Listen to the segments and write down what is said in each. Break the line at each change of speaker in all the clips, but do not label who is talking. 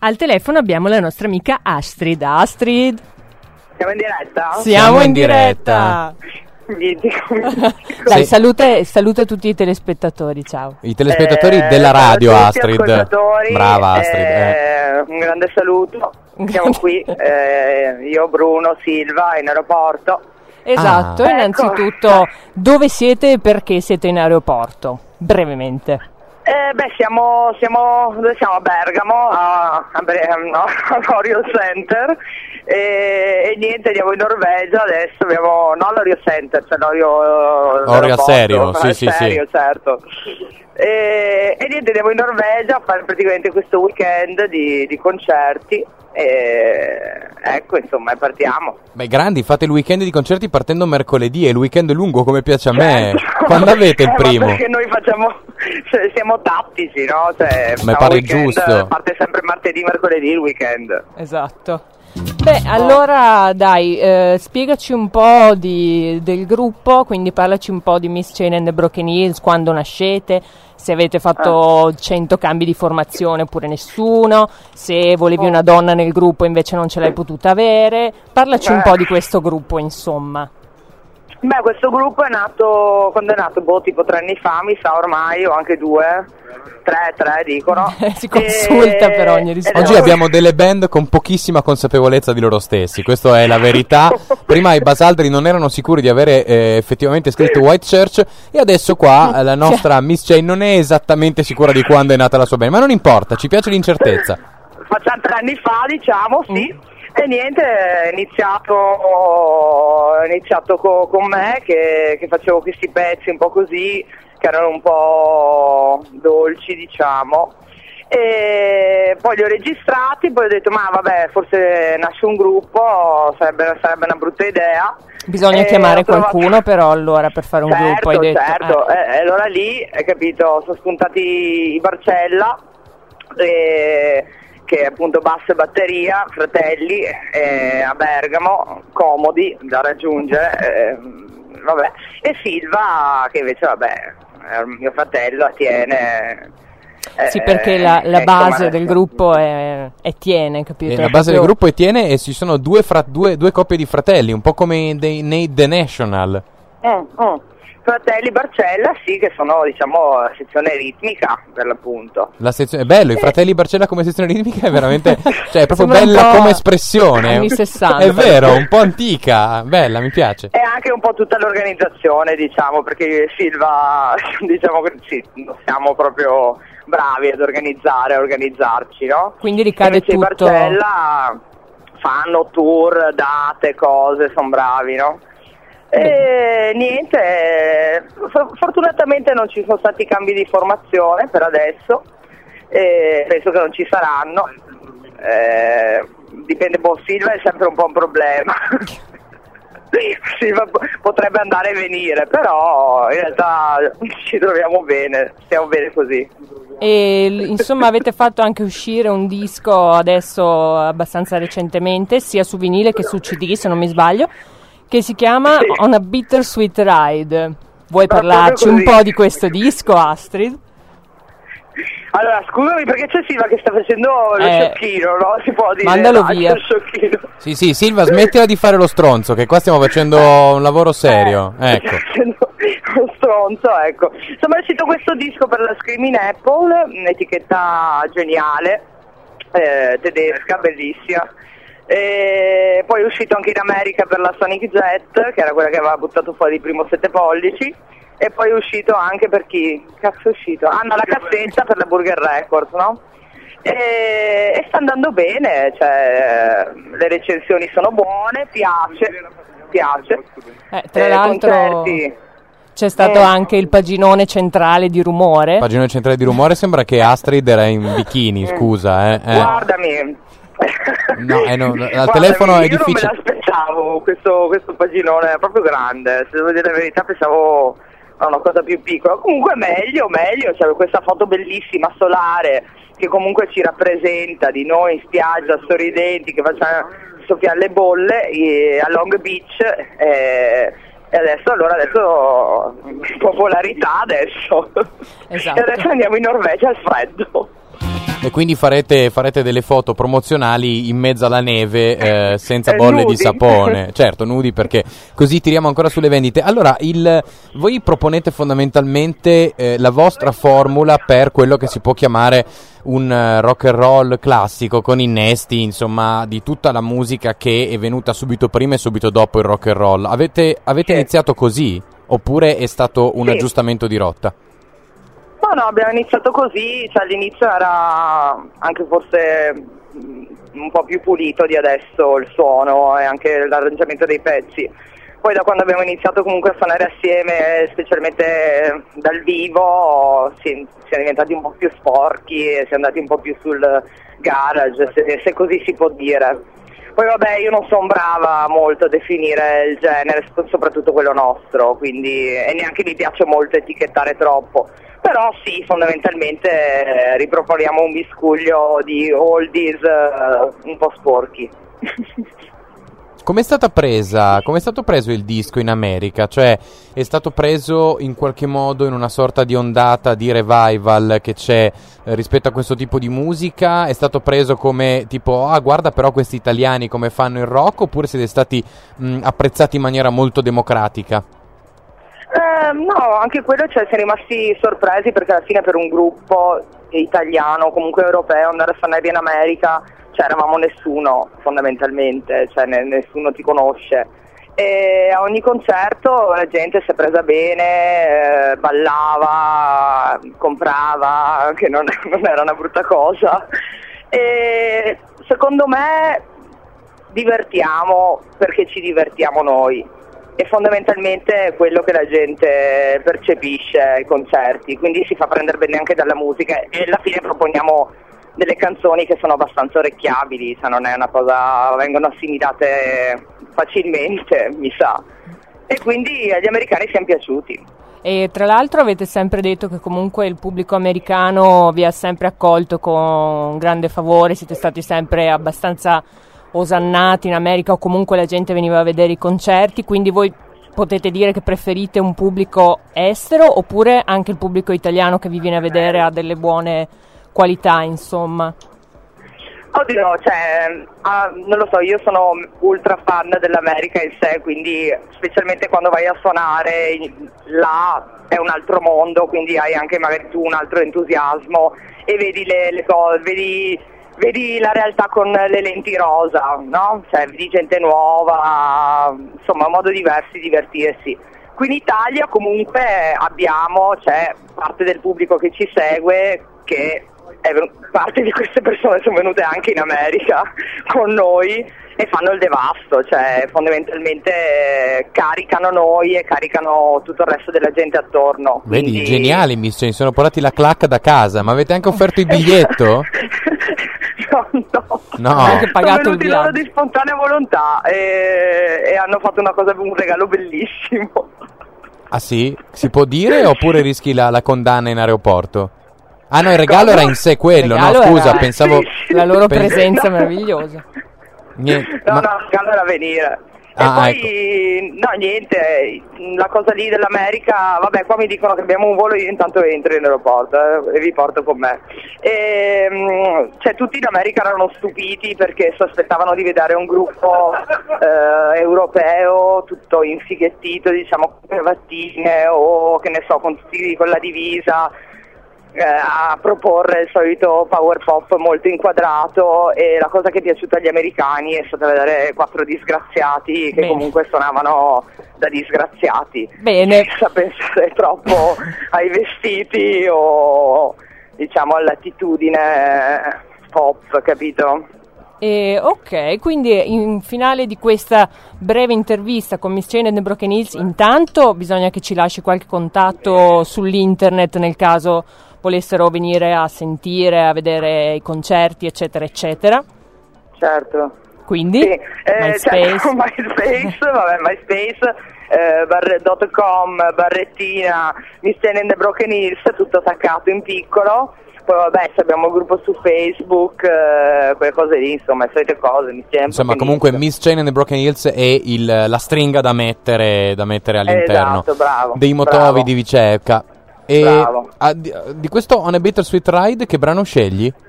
Al telefono abbiamo la nostra amica Astrid. Astrid?
Siamo in diretta?
Siamo in diretta. Dai, saluta tutti i telespettatori, ciao.
I telespettatori della radio, Astrid.
Brava Astrid. Un grande saluto. Siamo qui, io, Bruno, Silva, in aeroporto.
Esatto, innanzitutto dove siete e perché siete in aeroporto? Brevemente.
Siamo a Bergamo, all'Oriol Center e niente, andiamo in Norvegia adesso, abbiamo, non l'Oriol Center, cioè
l'Oriol serio, sì,
certo. E niente, andiamo in Norvegia a fare praticamente questo weekend di concerti e ecco, insomma, partiamo.
Beh, grandi, fate il weekend di concerti partendo mercoledì e il weekend lungo come piace a me. Quando avete il primo?
Perché noi siamo tattici, no? Cioè,
ma pare giusto.
Parte sempre martedì, mercoledì il weekend.
Esatto. Beh, allora dai, spiegaci un po' del gruppo, quindi parlaci un po' di Miss Chain and the Broken Hills, quando nascete, se avete fatto 100 cambi di formazione oppure nessuno, se volevi una donna nel gruppo e invece non ce l'hai potuta avere, parlaci un po' di questo gruppo, insomma.
Beh, questo gruppo è nato, quando è nato? Tipo 3 anni fa, mi sa ormai, o anche 2, 3 dicono.
Si consulta per ogni risposta.
Oggi abbiamo delle band con pochissima consapevolezza di loro stessi, questa è la verità. Prima i Basaldri non erano sicuri di avere effettivamente scritto White Church e adesso qua la nostra Miss Chain non è esattamente sicura di quando è nata la sua band, ma non importa, ci piace l'incertezza.
Facciamo 3 anni fa, diciamo, sì. E niente, è iniziato con me che facevo questi pezzi un po' così, che erano un po' dolci, diciamo, e poi li ho registrati, poi ho detto ma vabbè, forse nasce un gruppo, sarebbe una brutta idea.
Bisogna chiamare qualcuno però allora per fare un gruppo, hai detto.
Certo, allora lì, hai capito, sono spuntati i Barcella, che è appunto basso e batteria, fratelli, a Bergamo, comodi da raggiungere, e Silva che invece è mio fratello, Atiene.
Sì, perché la base del gruppo è Tiene, capito?
La base del gruppo è Tiene e ci sono due coppie di fratelli, un po' come nei The National.
Fratelli Barcella, sì, che sono, diciamo, la sezione ritmica, per l'appunto.
La sezione, è bello, i fratelli Barcella come sezione ritmica è veramente, cioè è proprio bella come espressione.
Anni 60.
È vero, un po' antica, bella, mi piace.
E anche un po' tutta l'organizzazione, diciamo, perché Silva, diciamo che sì, siamo proprio bravi ad organizzarci, no?
Quindi ricade tutto.
I Barcella fanno tour, date, cose, sono bravi, no? E niente, fortunatamente non ci sono stati cambi di formazione per adesso, penso che non ci saranno, dipende, Silva è sempre un po' un problema. Silva potrebbe andare e venire, però in realtà ci troviamo bene, stiamo bene così.
E insomma avete fatto anche uscire un disco adesso abbastanza recentemente, sia su vinile che su CD se non mi sbaglio, che si chiama On a Bittersweet Ride. Vuoi parlarci un po' di questo disco, Astrid?
Allora, scusami, perché c'è Silva che sta facendo lo sciocchino, no? Si può dire.
Mandalo via.
Sì, Silva, smettila di fare lo stronzo, che qua stiamo facendo un lavoro serio. Ecco.
Lo stronzo, ecco. Insomma, è uscito questo disco per la Screaming Apple, un'etichetta geniale, tedesca, bellissima. E poi è uscito anche in America per la Sonic Jet, che era quella che aveva buttato fuori il primo 7 pollici, e poi è uscito anche per chi? Cazzo è uscito? La cassetta per la Burger Records, no? E sta andando bene, cioè le recensioni sono buone, piace.
Tra l'altro concerti. C'è stato anche il paginone centrale di Rumore.
Paginone centrale di Rumore, sembra che Astrid era in bikini, scusa.
Guardami.
No, al telefono è difficile.
Io non me l'aspettavo, questo paginone è proprio grande, se devo dire la verità pensavo a una cosa più piccola. Comunque meglio, c'è questa foto bellissima solare che comunque ci rappresenta di noi in spiaggia sorridenti che facciamo soffiare le bolle a Long Beach, e adesso popolarità adesso.
Esatto.
E adesso andiamo in Norvegia al freddo.
E quindi farete delle foto promozionali in mezzo alla neve, senza bolle
nudi.
di sapone. Certo, nudi, perché così tiriamo ancora sulle vendite. Allora, voi proponete fondamentalmente la vostra formula per quello che si può chiamare un rock and roll classico, con innesti, insomma, di tutta la musica che è venuta subito prima e subito dopo il rock and roll. Avete iniziato così? Oppure è stato un aggiustamento di rotta?
No, abbiamo iniziato così, cioè all'inizio era anche forse un po' più pulito di adesso il suono e anche l'arrangiamento dei pezzi. Poi da quando abbiamo iniziato comunque a suonare assieme, specialmente dal vivo, si è diventati un po' più sporchi e si è andati un po' più sul garage, se così si può dire. Poi vabbè, io non sono brava molto a definire il genere, soprattutto quello nostro, quindi, e neanche mi piace molto etichettare troppo. Però sì, fondamentalmente riproponiamo un miscuglio di oldies un po' sporchi.
Com'è stato preso il disco in America? Cioè, è stato preso in qualche modo in una sorta di ondata di revival che c'è rispetto a questo tipo di musica? È stato preso come tipo, guarda però questi italiani come fanno il rock, oppure siete stati apprezzati in maniera molto democratica?
No, anche quello, cioè, siamo rimasti sorpresi perché alla fine per un gruppo italiano, comunque europeo, andare a suonare in America, cioè eravamo nessuno fondamentalmente, cioè nessuno ti conosce. E a ogni concerto la gente si è presa bene, ballava, comprava, che non era una brutta cosa. E secondo me divertiamo perché ci divertiamo noi. E fondamentalmente è quello che la gente percepisce ai concerti, quindi si fa prendere bene anche dalla musica e alla fine proponiamo delle canzoni che sono abbastanza orecchiabili, cioè non è una cosa, vengono assimilate facilmente, mi sa, e quindi agli americani siamo piaciuti.
E tra l'altro avete sempre detto che comunque il pubblico americano vi ha sempre accolto con grande favore, siete stati sempre abbastanza osannati in America, o comunque la gente veniva a vedere i concerti, quindi voi potete dire che preferite un pubblico estero oppure anche il pubblico italiano che vi viene a vedere ha delle buone qualità, insomma?
Oddio, cioè, non lo so, io sono ultra fan dell'America in sé, quindi specialmente quando vai a suonare là è un altro mondo, quindi hai anche magari tu un altro entusiasmo e vedi le cose, vedi la realtà con le lenti rosa, no? Cioè, vedi gente nuova, insomma, modo diverso di divertirsi. Qui in Italia comunque c'è parte del pubblico che ci segue, che parte di queste persone sono venute anche in America con noi e fanno il devasto, cioè fondamentalmente caricano noi e caricano tutto il resto della gente attorno.
Vedi,
quindi...
geniali, mi sono portati la clacca da casa, ma avete anche offerto il biglietto?
No.
Anche
pagato
sono
il
venuti loro
viaggio.
di spontanea volontà e hanno fatto un regalo bellissimo.
Ah sì? Si può dire oppure rischi la condanna in aeroporto? Ah no, il regalo era in sé quello,
Il
no
regalo
scusa,
era-
pensavo...
La loro presenza meravigliosa.
Niente,
No,
ma-
no, il regalo era venire. E
Ah,
poi, no, niente, la cosa lì dell'America, vabbè, qua mi dicono che abbiamo un volo, io intanto entro in aeroporto e vi porto con me. Cioè, tutti in America erano stupiti perché si aspettavano di vedere un gruppo europeo tutto infighettito, diciamo, con cravattine o che ne so, con la divisa. A proporre il solito power pop molto inquadrato, e la cosa che è piaciuta agli americani è stata vedere quattro disgraziati che
Bene.
comunque suonavano da disgraziati,
Bene.
senza pensare troppo ai vestiti o diciamo all'attitudine pop, capito?
Ok, quindi in finale di questa breve intervista con Miss Chain and the Broken Hills, intanto bisogna che ci lasci qualche contatto sull'internet nel caso volessero venire a sentire, a vedere i concerti, eccetera, eccetera.
Certo.
Quindi,
Sì,
MySpace.
cioè, MySpace, .com, barrettina, Miss Chain and the Broken Hills, tutto attaccato in piccolo. Poi vabbè, abbiamo il gruppo su Facebook, quelle cose lì, insomma, le solite cose.
Insomma, comunque Miss Chain and the Broken Hills è la stringa da mettere all'interno
Esatto, bravo,
dei motovi
bravo.
di ricerca. E
Bravo.
di questo On a Bittersweet Ride che brano scegli?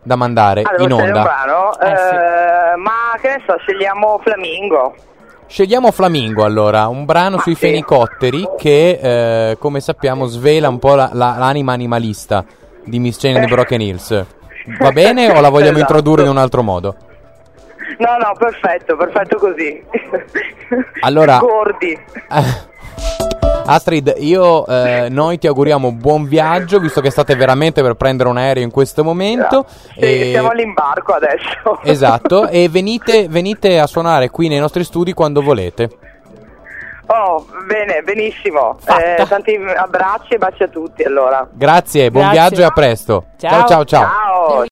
da mandare
devo
in
scegliere un
onda.
brano?
Sì.
Ma che ne so, scegliamo Flamingo.
Scegliamo Flamingo allora, un brano sui
sì.
fenicotteri che, come sappiamo, svela un po' l'anima animalista di Miss Jane and the Broken Hills. Va bene o la vogliamo
Esatto.
introdurre in un altro modo?
No, perfetto così.
Allora,
Gordi.
Astrid, noi ti auguriamo buon viaggio, visto che state veramente per prendere un aereo in questo momento.
Sì, siamo all'imbarco adesso.
Esatto, e venite a suonare qui nei nostri studi quando volete.
Oh, bene, benissimo.
Fatta.
Tanti abbracci e baci a tutti allora.
Grazie, buon
Grazie.
viaggio e a presto.
Ciao.
Ciao.
Ciao.